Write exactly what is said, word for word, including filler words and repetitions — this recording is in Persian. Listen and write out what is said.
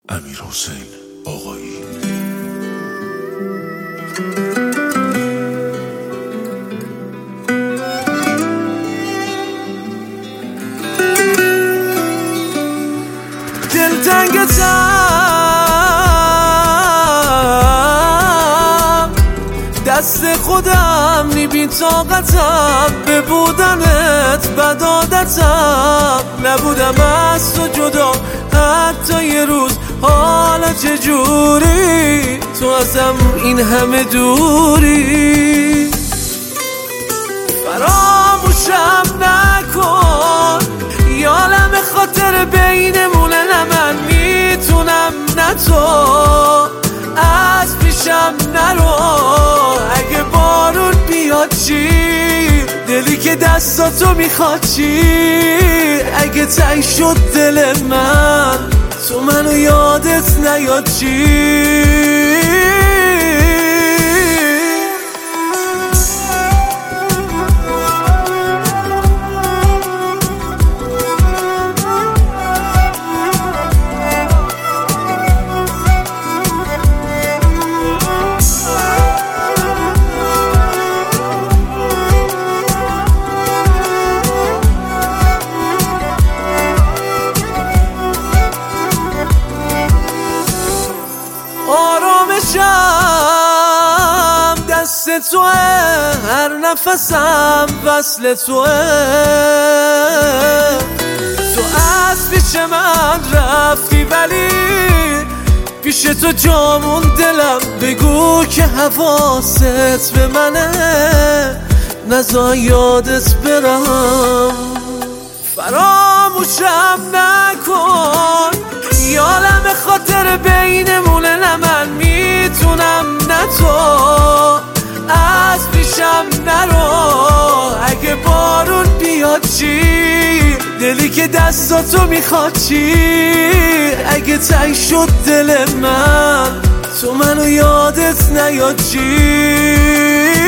امیرحسین آقایی. دلتنگتم دست خودم نی بی طاقتم به بودنت بد عادتم نبودم از تو جدا حتی یه روز حالا چجوری تو ازم این همه دوری فراموشم نکن یالم خاطر بینمونه نه من میتونم نه تو از پیشم نرو اگه بارون بیاد چی دلی که دستاتو میخواد چی اگه تنگ شد دل من تو منو یادت نیاد چی آرامشم دست توه هر نفسم وصل توه تو از پیش من رفتی ولی پیش تو جامون دلم بگو که حواست به منه نذار یادت برم فراموشم نکن یالم خاطر بینمونه نه من میتونم نه تو از پیشم نرو اگه بارون بیاد چی دلی که دستاتو میخواد چی اگه تنگ شد دل من تو منو یادت نیاد چی